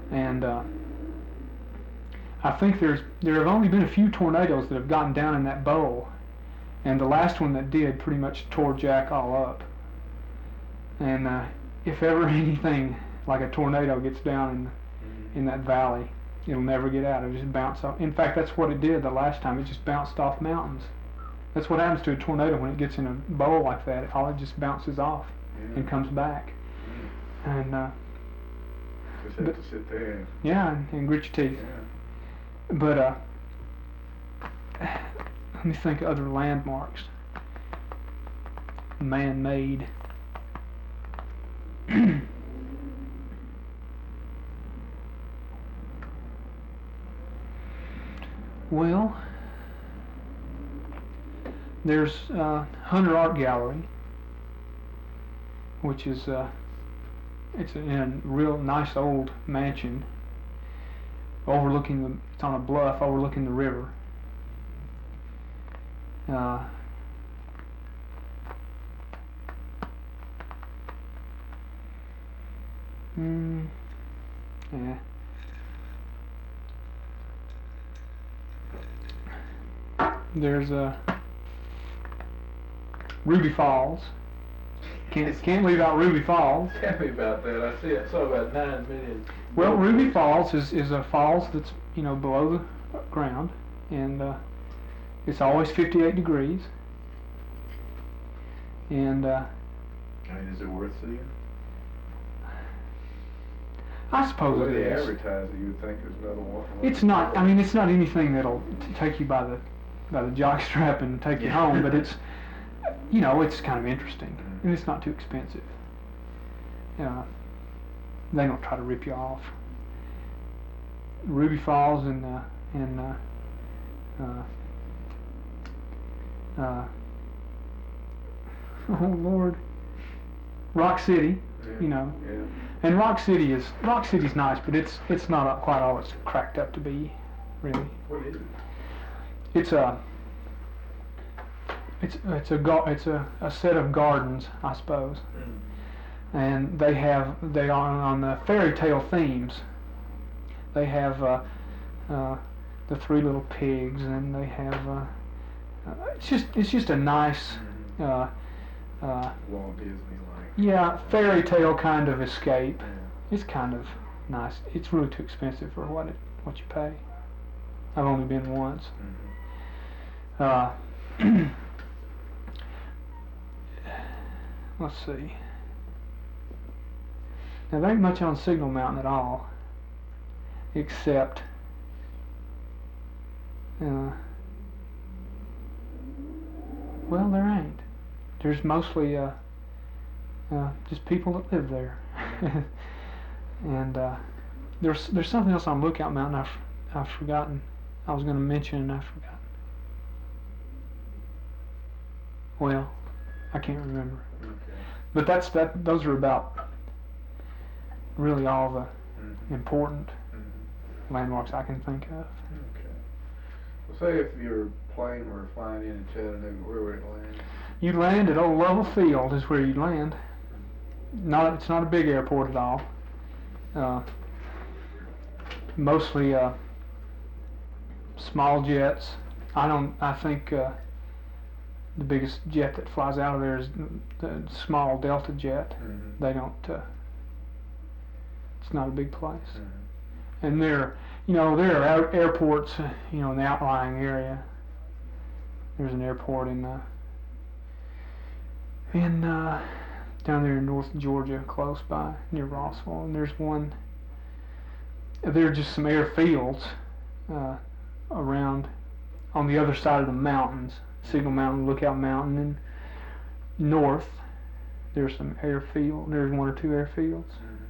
and I think there have only been a few tornadoes that have gotten down in that bowl, and the last one that did pretty much tore Jack all up. And if ever anything like a tornado gets down in that valley, it'll never get out. It'll just bounce off. In fact, that's what it did the last time. It just bounced off mountains. That's what happens to a tornado when it gets in a bowl like that. It just bounces off and comes back. And just have to sit there. And grit your teeth. Yeah. But let me think of other landmarks. Man-made. Well, there's Hunter Art Gallery, which is it's in a real nice old mansion overlooking it's on a bluff overlooking the river. Yeah. There's Ruby Falls. Can't leave out Ruby Falls. Tell me about that. I saw about 9 million. Well, Ruby Falls is a falls that's below the ground, and it's always 58 degrees. And is it worth seeing? I suppose it they is. Advertise it, you would think it's another one. It's not. I mean, it's not anything that'll take you by the jockstrap and take you home, but it's it's kind of interesting, and it's not too expensive. They don't try to rip you off. Ruby Falls and oh Lord, Rock City, Yeah. and Rock City's nice, but it's not quite all it's cracked up to be, really. What is it? It's a set of gardens, I suppose, and they are on the fairy tale themes. They have the Three Little Pigs, and they have it's just a nice Walt Disney-like. Yeah, fairy tale kind of escape. Yeah. It's kind of nice. It's really too expensive for what you pay. I've only been once. Let's see. Now there ain't much on Signal Mountain at all, except well, there ain't. There's mostly just people that live there. And there's something else on Lookout Mountain I've forgotten. I was going to mention and I forgot. Well, I can't remember. Okay. But those are about really all the important landmarks I can think of. Okay. Well, say if your plane were flying in Chattanooga, where would it land? You land at Old Lovell Field is where you land. It's not a big airport at all. Mostly small jets. I think the biggest jet that flies out of there is the small Delta jet. They don't. It's not a big place. And there are airports, in the outlying area. There's an airport in down there in North Georgia, close by, near Rossville, and there's one. There are just some airfields around on the other side of the mountains, Signal Mountain, Lookout Mountain, and north. There's some airfield. There's one or two airfields.